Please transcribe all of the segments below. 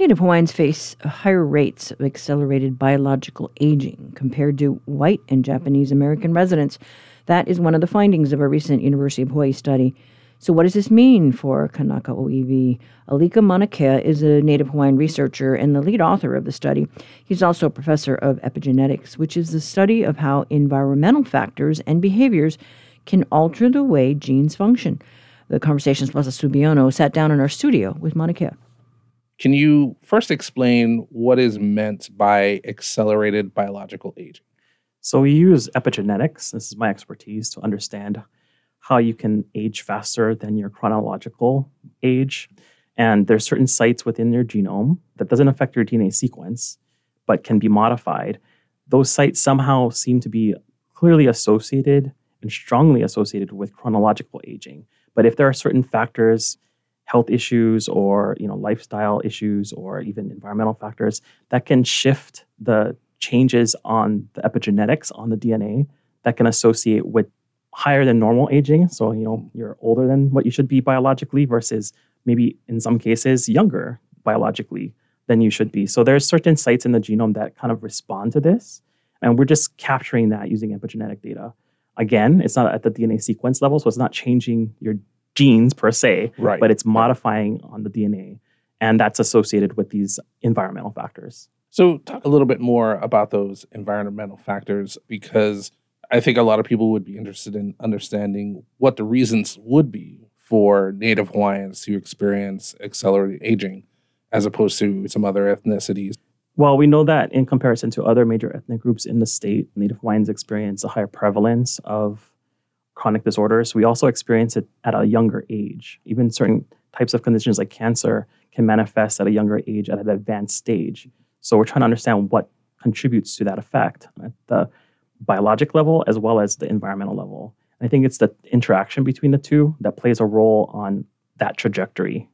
Native Hawaiians face higher rates of accelerated biological aging compared to white and Japanese American residents. That is one of the findings of a recent University of Hawaii study. So what does this mean for Kanaka Oiwi? Alika Manakea is a Native Hawaiian researcher and the lead author of the study. He's also a professor of epigenetics, which is the study of how environmental factors and behaviors can alter the way genes function. The Conversations Plaza Subiano sat down in our studio with Manakea. Can you first explain what is meant by accelerated biological aging? So we use epigenetics, this is my expertise, to understand how you can age faster than your chronological age. And there's certain sites within your genome that doesn't affect your DNA sequence, but can be modified. Those sites somehow seem to be clearly associated and strongly associated with chronological aging. But if there are certain factors, health issues or lifestyle issues or even environmental factors that can shift the changes on the epigenetics on the DNA that can associate with higher than normal aging. So, you're older than what you should be biologically versus maybe in some cases younger biologically than you should be. So there's certain sites in the genome that kind of respond to this. And we're just capturing that using epigenetic data. Again, it's not at the DNA sequence level, so it's not changing your genes per se, right, but it's modifying on the DNA. And that's associated with these environmental factors. So talk a little bit more about those environmental factors, because I think a lot of people would be interested in understanding what the reasons would be for Native Hawaiians to experience accelerated aging as opposed to some other ethnicities. Well, we know that in comparison to other major ethnic groups in the state, Native Hawaiians experience a higher prevalence of chronic disorders. We also experience it at a younger age. Even certain types of conditions like cancer can manifest at a younger age at an advanced stage. So we're trying to understand what contributes to that effect at the biologic level as well as the environmental level. I think it's the interaction between the two that plays a role on that trajectory.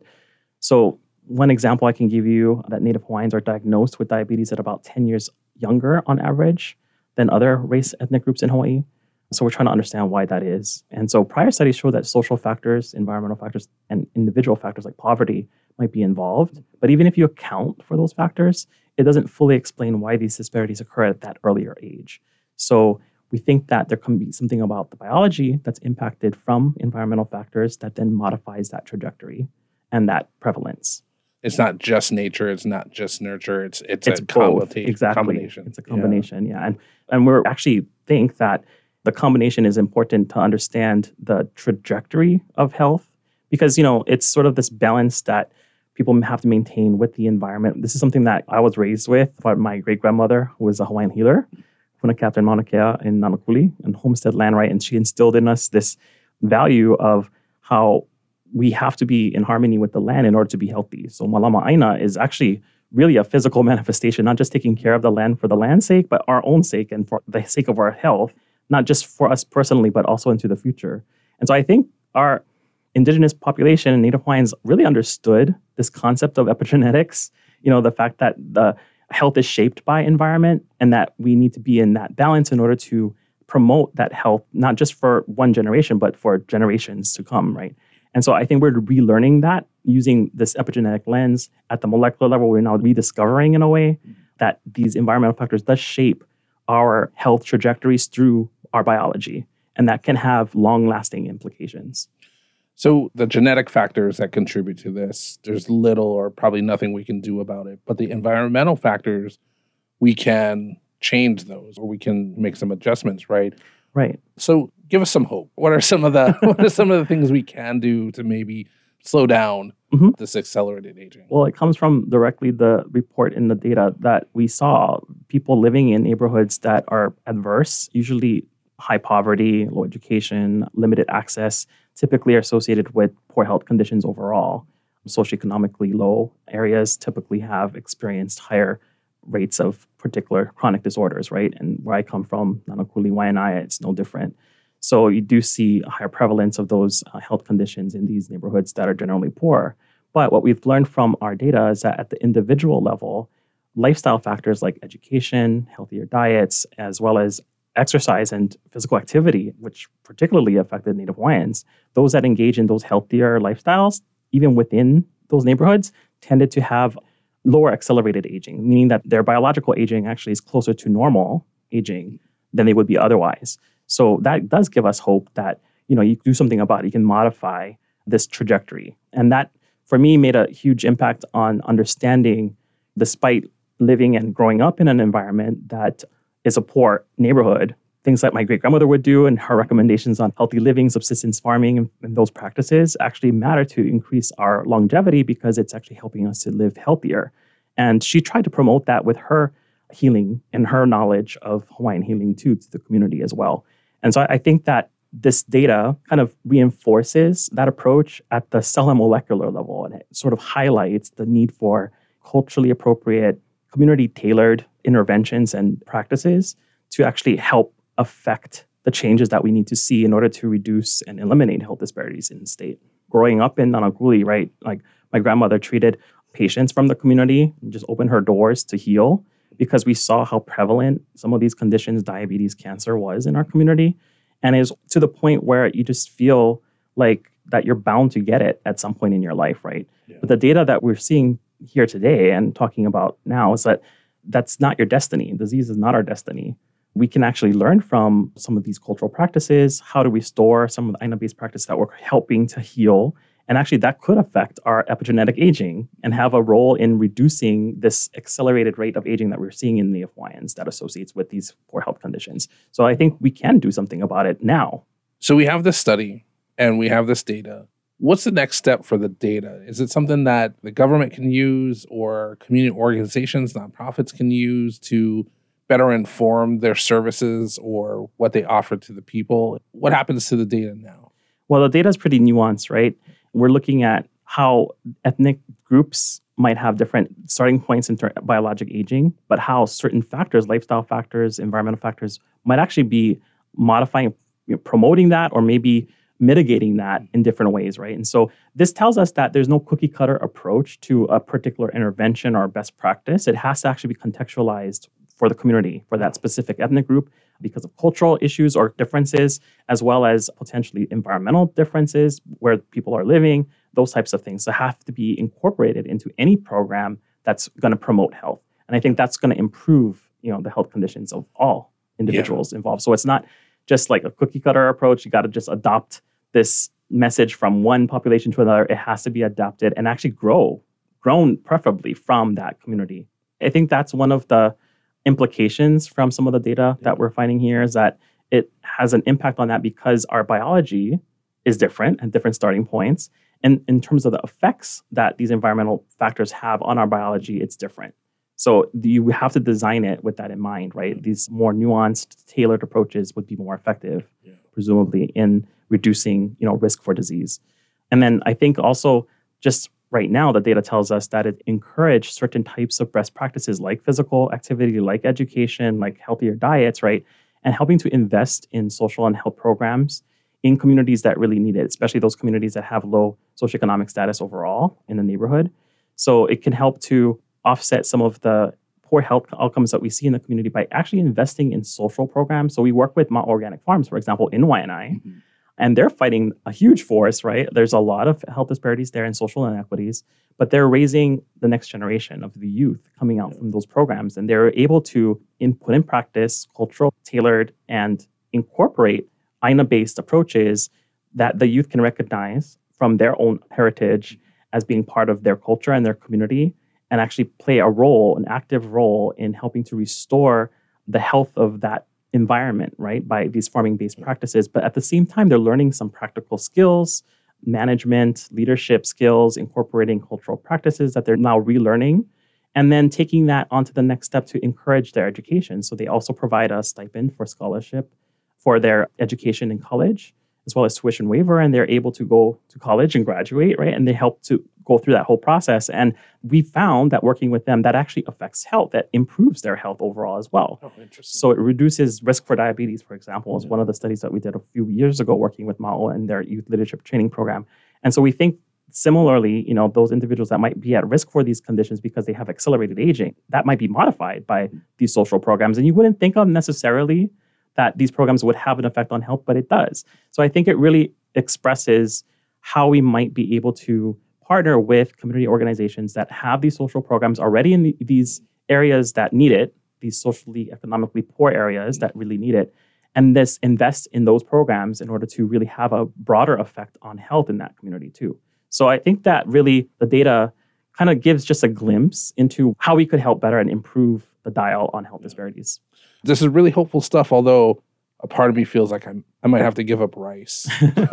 So one example I can give you that Native Hawaiians are diagnosed with diabetes at about 10 years younger on average than other race ethnic groups in Hawaii. So we're trying to understand why that is. And so prior studies show that social factors, environmental factors, and individual factors like poverty might be involved. But even if you account for those factors, it doesn't fully explain why these disparities occur at that earlier age. So we think that there can be something about the biology that's impacted from environmental factors that then modifies that trajectory and that prevalence. It's not just nature, it's not just nurture, it's a both. Exactly. combination. It's a combination, yeah. And we're actually think that the combination is important to understand the trajectory of health because, it's sort of this balance that people have to maintain with the environment. This is something that I was raised with by my great-grandmother, who was a Hawaiian healer, Puna Captain Mauna Kea in Nanakuli and homestead land right. And she instilled in us this value of how we have to be in harmony with the land in order to be healthy. So Malama Aina is actually really a physical manifestation, not just taking care of the land for the land's sake, but our own sake and for the sake of our health, not just for us personally, but also into the future. And so I think our indigenous population and Native Hawaiians really understood this concept of epigenetics, the fact that the health is shaped by environment and that we need to be in that balance in order to promote that health, not just for one generation, but for generations to come, right? And so I think we're relearning that using this epigenetic lens at the molecular level. We're now rediscovering in a way that these environmental factors does shape our health trajectories through our biology. And that can have long-lasting implications. So the genetic factors that contribute to this, there's little or probably nothing we can do about it. But the environmental factors, we can change those or we can make some adjustments, right? Right. So give us some hope. What are some of the things we can do to maybe slow down this accelerated aging? Well, it comes from directly the report in the data that we saw people living in neighborhoods that are adverse, usually high poverty, low education, limited access, typically are associated with poor health conditions overall. Socioeconomically low areas typically have experienced higher rates of particular chronic disorders, right? And where I come from, Nanakuli, Waianae, it's no different. So you do see a higher prevalence of those health conditions in these neighborhoods that are generally poor. But what we've learned from our data is that at the individual level, lifestyle factors like education, healthier diets, as well as exercise and physical activity, which particularly affected Native Hawaiians, those that engage in those healthier lifestyles, even within those neighborhoods, tended to have lower accelerated aging, meaning that their biological aging actually is closer to normal aging than they would be otherwise. So that does give us hope that, you do something about it. You can modify this trajectory. And that, for me, made a huge impact on understanding, despite living and growing up in an environment that is a poor neighborhood, things that my great-grandmother would do and her recommendations on healthy living, subsistence farming, and those practices actually matter to increase our longevity because it's actually helping us to live healthier. And she tried to promote that with her healing and her knowledge of Hawaiian healing too to the community as well. And so I think that this data kind of reinforces that approach at the cell and molecular level, and it sort of highlights the need for culturally appropriate, community-tailored interventions and practices to actually help affect the changes that we need to see in order to reduce and eliminate health disparities in the state. Growing up in Nanakuli, right, like my grandmother treated patients from the community and just opened her doors to heal because we saw how prevalent some of these conditions, diabetes, cancer, was in our community. And it's to the point where you just feel like that you're bound to get it at some point in your life, right? Yeah. But the data that we're seeing here today and talking about now is that that's not your destiny. Disease is not our destiny. We can actually learn from some of these cultural practices, how to restore some of the Aina-based practices that we're helping to heal. And actually that could affect our epigenetic aging and have a role in reducing this accelerated rate of aging that we're seeing in Native Hawaiians that associates with these poor health conditions. So I think we can do something about it now. So we have this study and we have this data. What's the next step for the data? Is it something that the government can use or community organizations, nonprofits can use to better inform their services or what they offer to the people? What happens to the data now? Well, the data is pretty nuanced, right? We're looking at how ethnic groups might have different starting points in biologic aging, but how certain factors, lifestyle factors, environmental factors, might actually be modifying, promoting that, or maybe mitigating that in different ways, right? And so this tells us that there's no cookie cutter approach to a particular intervention or best practice. It has to actually be contextualized for the community, for that specific ethnic group, because of cultural issues or differences, as well as potentially environmental differences, where people are living, those types of things. So have to be incorporated into any program that's going to promote health. And I think that's going to improve, the health conditions of all individuals involved. So it's not just like a cookie cutter approach. You got to just adopt this message from one population to another. It has to be adapted and actually grown preferably from that community. I think that's one of the implications from some of the data that we're finding here, is that it has an impact on that because our biology is different at different starting points. And in terms of the effects that these environmental factors have on our biology, it's different. So you have to design it with that in mind, right? These more nuanced, tailored approaches would be more effective, presumably, in reducing, risk for disease. And then I think also just right now, the data tells us that it encouraged certain types of best practices like physical activity, like education, like healthier diets, right? And helping to invest in social and health programs in communities that really need it, especially those communities that have low socioeconomic status overall in the neighborhood. So it can help to offset some of the poor health outcomes that we see in the community by actually investing in social programs. So we work with Mount Organic Farms, for example, in Waianae, and they're fighting a huge force, right? There's a lot of health disparities there and social inequities, but they're raising the next generation of the youth coming out from those programs. And they're able to put in practice cultural, tailored, and incorporate Aina-based approaches that the youth can recognize from their own heritage as being part of their culture and their community, and actually play an active role in helping to restore the health of that environment, right, by these farming-based practices. But at the same time, they're learning some practical skills, management, leadership skills, incorporating cultural practices that they're now relearning, and then taking that onto the next step to encourage their education. So they also provide a stipend for scholarship for their education in college, as well as tuition waiver, and they're able to go to college and graduate, right? And they help to go through that whole process. And we found that working with them, that actually affects health, that improves their health overall as well. Oh, interesting. So it reduces risk for diabetes, for example, is one of the studies that we did a few years ago working with Mao and their youth leadership training program. And so we think similarly, those individuals that might be at risk for these conditions because they have accelerated aging, that might be modified by these social programs. And you wouldn't think of necessarily that these programs would have an effect on health, but it does. So I think it really expresses how we might be able to partner with community organizations that have these social programs already in these areas that need it, these socially, economically poor areas that really need it, and this invest in those programs in order to really have a broader effect on health in that community too. So I think that really the data kind of gives just a glimpse into how we could help better and improve the dial on health disparities. This is really hopeful stuff, although a part of me feels like I might have to give up rice.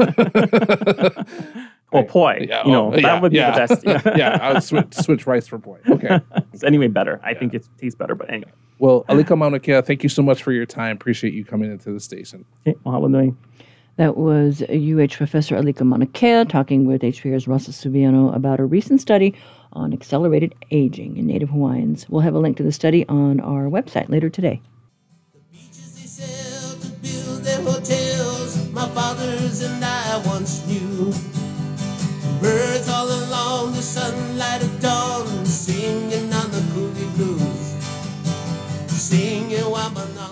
Or poi. Yeah, that would be the best. Yeah, I would switch rice for poi. Okay. It's anyway better. I think it tastes better, but anyway. Well, Alika Mauna Kea, thank you so much for your time. Appreciate you coming into the station. Okay, mahalo nui. That was UH Professor Alika Mauna Kea talking with HPR's Russell Subiano about a recent study on accelerated aging in Native Hawaiians. We'll have a link to the study on our website later today. The beaches they sell to build their hotels, my fathers and I once knew. Birds all along the sunlight of dawn, singing on the Coolie Blues, singing Wamana.